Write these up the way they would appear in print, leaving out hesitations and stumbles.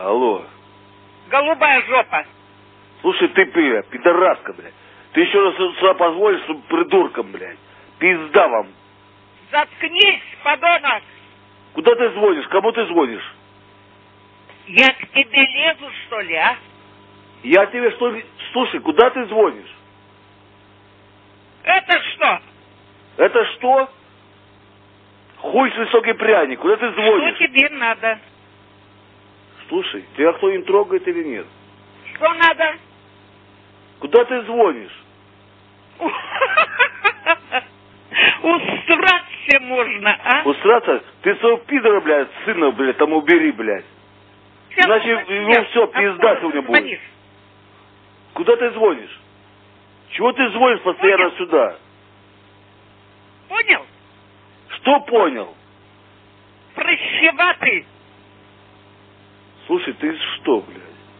Алло. Голубая жопа. Слушай, ты, пидораска, блядь. Ты еще раз сюда позволишь, чтобы придуркам, блядь. Пизда вам. Заткнись, подонок. Куда ты звонишь? Кому ты звонишь? Я к тебе лезу, что ли, а? Я тебе что ли... Слушай, куда ты звонишь? Это что? Это что? Хуй с высокий пряник. Куда ты звонишь? Что тебе надо? Слушай, тебя кто-нибудь трогает или нет? Что надо? Куда ты звонишь? Усраться можно, а? Усраться? Ты своего пидора, блядь, сына, блядь, там убери, блядь. Иначе ему все, пизда сегодня будет. Куда ты звонишь? Чего ты звонишь постоянно сюда? Понял? Что понял? Прыщеватый. Слушай, ты что, блядь?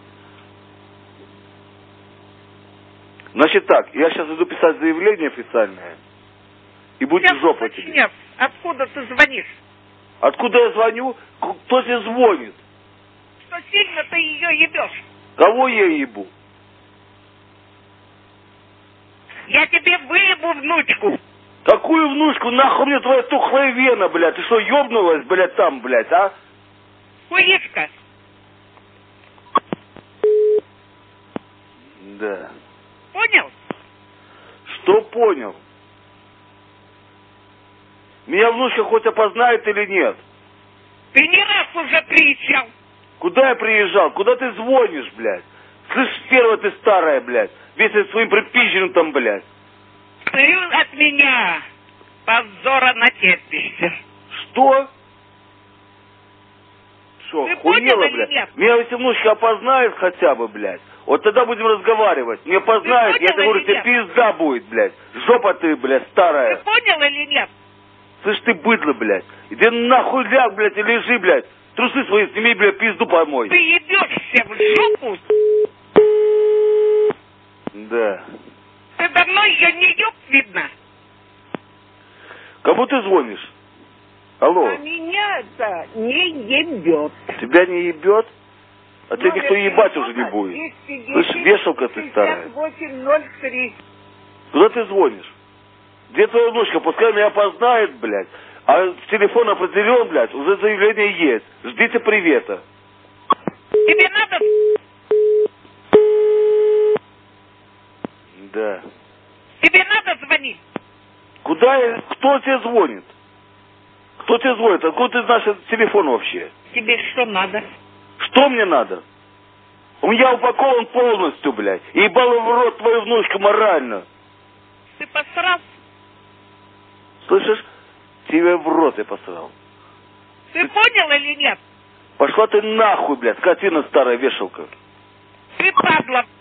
Значит так, я сейчас иду писать заявление официальное. И будет жопа тебе. Нет, откуда ты звонишь? Откуда я звоню? Кто тебе звонит? Что сильно ты ее ебешь? Кого я ебу? Я тебе выебу внучку. Какую внучку? Нахуй мне твоя тухлая вена, блядь? Ты что, ёбнулась, блядь, там, блядь, а? Хуишка. Да. Понял? Что понял? Меня внучка хоть опознает или нет? Ты не раз уже приезжал. Куда я приезжал? Куда ты звонишь, блядь? Слышь, первая ты старая, блядь. Весь своим припизженным там, блядь. Ты от меня позора натерпишься. Что? Что, Ты хуела, понял или блядь? нет? Меня если внучка опознает хотя бы, блядь, вот тогда будем разговаривать. Не опознает, я тебе говорю, тебе пизда будет, блядь. Жопа ты, блядь, старая. Ты понял или нет? Слышь, ты быдло, блядь. Иди нахуй ляг, блядь, и лежи, блядь. Трусы свои сними, блядь, пизду помой. Ты ебешься в жопу. Да. Ты давно ее не еб, видно. Кому ты звонишь? Алло. А меня это не ебет. Тебя не ебет? А тебя никто ебать уже не будет. Слышь, вешалка ты старая. 6803. Куда ты звонишь? Где твоя внучка? Пускай меня опознает, блядь. А телефон определен, блядь, уже заявление есть. Ждите привета. Тебе надо... Да. Тебе надо звонить? Куда я... Кто тебе звонит? Кто тебе звонит? Откуда ты знаешь этот телефон вообще? Тебе что надо? Что мне надо? У меня упакован полностью, блядь. И ебала в рот твою внучку морально. Ты посрал? Слышишь? Тебе в рот я посрал. Ты понял или нет? Пошла ты нахуй, блядь, скотина старая вешалка. Ты падла.